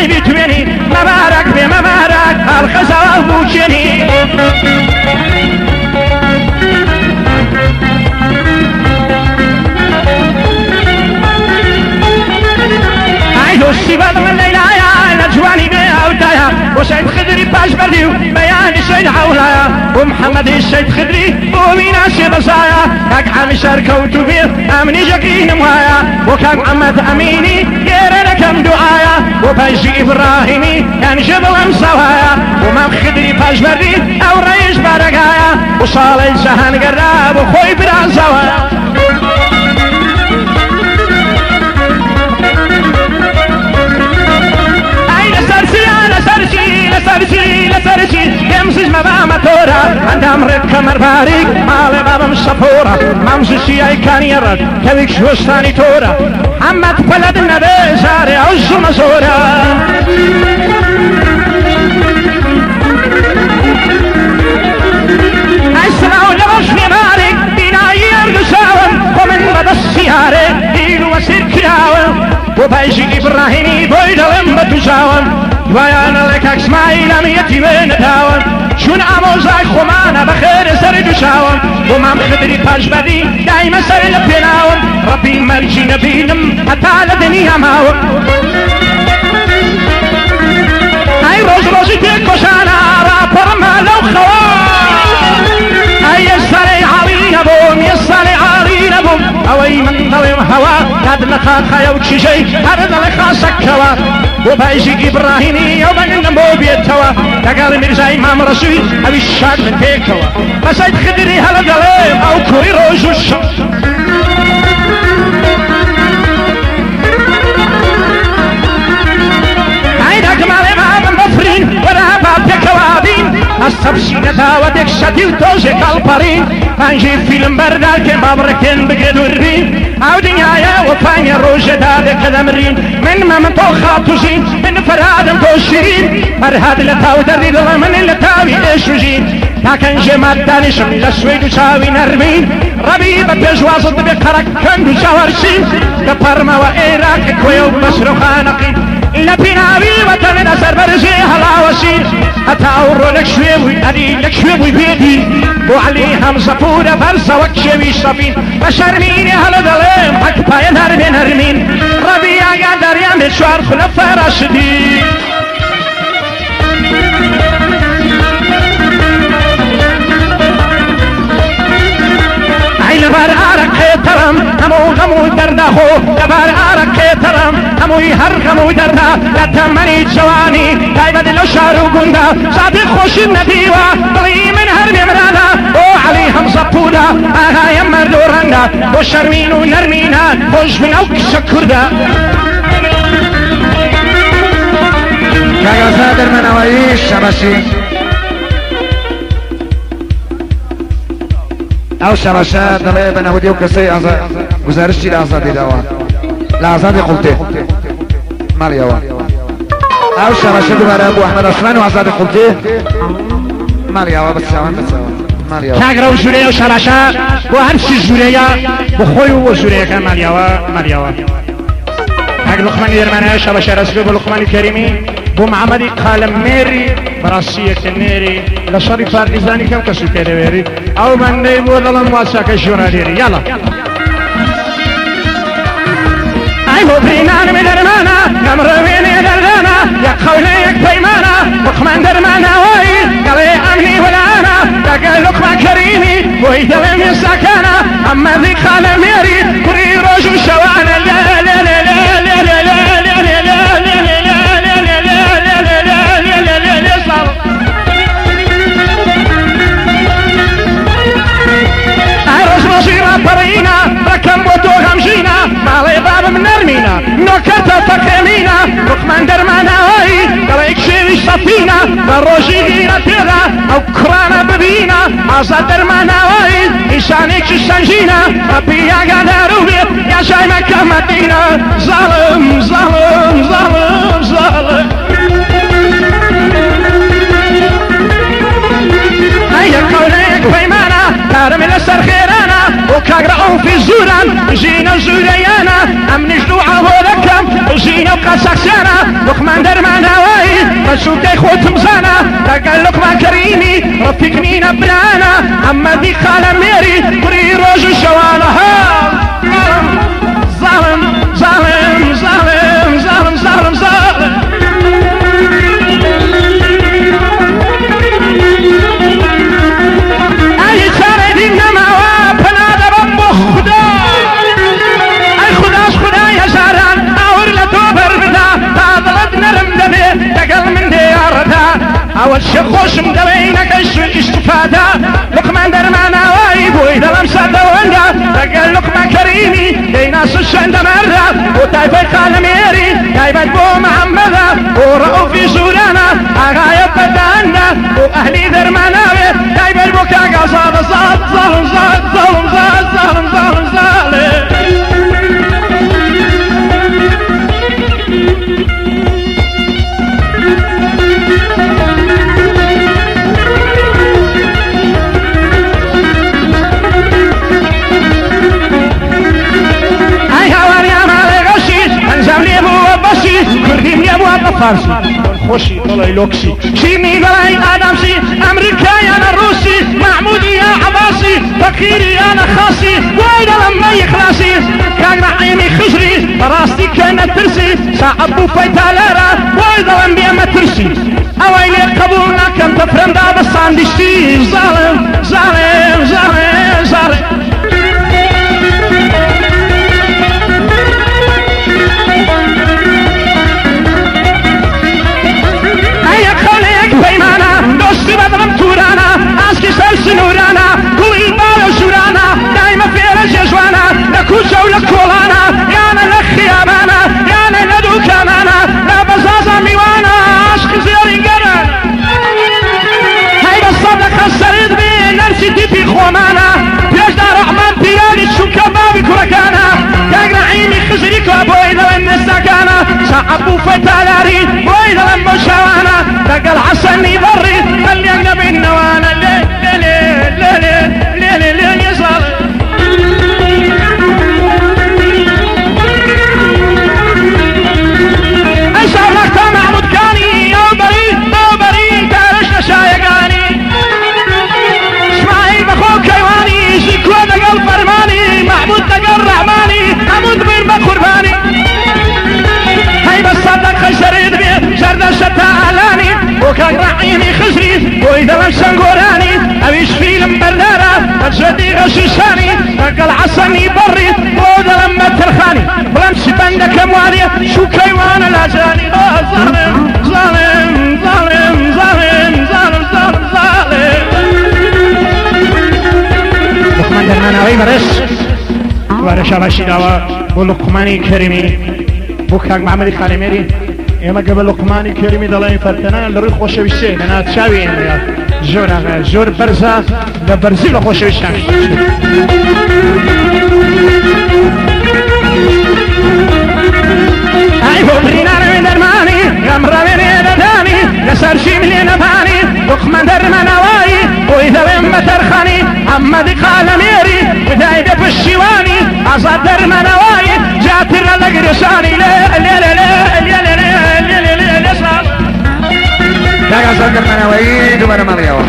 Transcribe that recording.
دنیای بیتوێنی مەبارەک بێ مەبارەک هەڵخەزەوە بووچێنی دۆستی بەدڵ لەیلایە لە جوانی بێ ئەودایە بۆ سەید خدری پاش بەردی و بەیانی سەید عەولایە بۆ محەممەدی سەید خدری بۆ میناسی بەزایە کاک عامی سەرکەوت و بێ ئەمنی ژەکرینم وایە بۆ کاک محەممەد ئەمینی گێرە دەکەم دوعایە بۆ پەیژی ئیبراهیمی یانیژە بڵەم سەوایە بۆ مام خدری پاش بەردی ئەو ڕێژ بارەگایە بۆ ساڵی جەهانگەرا بۆ خۆی برازەوە لسرشي يمسج مبامة تورا عندهم رد كمر باريك مالي بابا مش صفورة ممسوشي اي كان يرد كذيك شوستاني تورا عمت بلد النبي ساري عزو مزورة اسمعوا لغش في مالك بنا يرد ساون ومن بدا السيارة ديلو وسير كراون وبايجي ابراهيمي بويدلم بتجاون ويانا لك اسماعيل اميتي من داون شون اموزاي خمانا بخير سر دوشاون ومام خدري باش بدي دايما سر لبناون ربي مرجي نبينم حتى لدنيا ماون اي روز روزي تيكوشانا رابر مالو خوان اي يسالي عالي نبوم يسالي عالي نبوم اوي من ضويم هوا قد لخاق خيو تشيشي هرد لخاسك كوا وبايجي ابراهيمي وبنن بوبيتوا تقال مرزاي مام رسول ابي الشاد من تيكوا بسيد خدري هلا دليم او كوري روج الشم عيدك مالي مام مفرين ولا باب كوابين السبسينة ودك شدي وتوزك البارين فانجي فيلم بردال كن بابركن بقدو الرين او دنيايا وفاني روجة دادك دمرين من ممتو خاطوزين من فرادم توشرين فرهاد لتاو دريد من لتاوي اشوجين لكن جمال دانشم لسويدو شاوي نرمين ربيبة بجوازد بقرق كندو شاورشين دبرما وإيراك كويو بسرو خانقين لبناوي وطن نسر برزي هلاوسين أتاورو لك شويوي أدي لك شويوي بيدي وعليهم صفورة فرصة وكشوي صفين بشرميني هلا دليم حق باين هرمين هرمين ربيع قدر يعمل شوار خلفة راشدين لبار آرك ترم همو غمو دردهو لبار آرك ترم همو هر غمو درده لتمني جواني دايما دلو شارو قنده صادق خوش النبيوة ضلي من هر بمرانا او عليهم صبودا آها يمر دورنده و شرمين و نرمينا خوش من اوك شكرده كاقا صادر من اوائيش شباشي او شرشات دلائي بنا وديو كسي گزارشی لازادی داوان لازادی قلته مال يوان او شرشات دوباره ابو احمد اصلان وازادی قلته مال يوان بتساوان مال يوان كاغرا وجوريا وشرشات وهرشي جوريا بخوي وجوريا كان مال يوان كاغ لقمان يرمانا شباشا رسول بلقمان الكريمي بو محمدي قالم ميري براسية النيري لشري فارغزاني كم كسو كدويري او من نيبو ظلم واساك الجورا ديري يلا اي هو برينان من درمانا نمروين دردانا يا قوليك بيمانا لقمان درمانا وي قالي امني ولا انا تقال لقمان كريمي وي دلم يساكانا اما ذي قالم ميري كري روجو شوانا لا لا لا لا لا لا لا برينا ركم وتوهم جينا مالي باب من نرمينا نكتا فكرمينا رقمان درمانا وي قليك شيري صفينا بروجي دينا تيغا او كرانا ببينا عزا درمانا وي إشانيك شسنجينا ربي يا قدر وبيت يا شاي مكة مدينة ظالم ظالم ظالم ظالم هيا قوليك بيمانا كارم الاسر خيرانا وكاقرأوا في الزوران جينا زوريانا ام نجدو عهو لكم جينا وقاساكسانا لقمان درمان رفيقني نبرانا أما ذي خالة ميري بري روج شوانها ظالم ظالم ظالم ظالم ظالم ظالم أي تردي نما وابنا دبب خدا أي خداش خدا يا جاران أور لتوبر بدا تاضلت نرم دبي تقل من ديارتا أول شي خوش مدوينك استفادة لقمان درمانا وايد وإذا لم سادواندا تقل لقمان كريمي ديناس الشند مرة وتايبت خالميري تايبت بو محمدا ورأوا في سورانا أغايب بدانا وأهلي درمانا تايبت بوكاقا صاد صاد ظالم صاد ظالم صاد ظالم ظالم ظالم كردیم يا ابو فارسي خوشي طلعي لوكسي شيني بلاي ادمسي امريكاي انا روسي محمودي يا عباسي فقيري انا خاصي وايد لما يخلصي كان عيني خزري راستي كانت ترسي صعب فيتالارا وايد لما ما ترسي اويلي قبولنا كم تفرم دا بساندشتي ظالم ظالم ظالم ظالم بدرم تورانا اسكي سنورانا كل البال وشورانا دايما في رجوانا لكوشة ولكولانا يانا لخيابانا يانا ندو كمانا لا بزازا ميوانا عشق زيري قرن هاي بالصدق السريد بي نرسي تيبي خومانا بيش دار رحمن بيالي تشوكا بابي كوركانا تاقنا عيني خزريكو بويدا والنساكانا صعبو فتالاري بويدا لما شوانا تاقل عسني بري اللي اقلب النوانا ليه ليه ليه ليه ليه ليه يصال اشعر لك محمود كاني يا بري دارشنا شايقاني اسماعيل بخوك كيواني شكوى دقل فرماني محمود دقل رحماني حمود بين بقرباني هاي بالصدق خشريد بيه شرد الشتا اعلاني وكان رعيني خزري واذا لم شنقوراني ابيش فيلم بردارة الجدي غشيشاني اقل عصني بري واذا لما ترخاني ولمسي بندك موالية شو كيوان الاجاني ظالم ظالم ظالم ظالم ظالم ظالم ظالم لقمان درمانا وي ورش عباشي داوا بو لقماني كريمي بو كاك محمدي خالميري اما قبل لقماني كريمي دلائي فرتنا لروي خوشه بشه لنا تشاوي جور برزا لبرزي لخوشه بشه اي بوبرينا روي درماني غمرا بيني دداني لسر شيملي نباني لقمان درمانا واي واذا لما ترخاني اما دي خالميري بداية بالشيواني ازاد درمانا واي جاتر لقرساني لا لا لا لا لا لا لا لا لا لا لا لا لا لا لا لا لا لا لا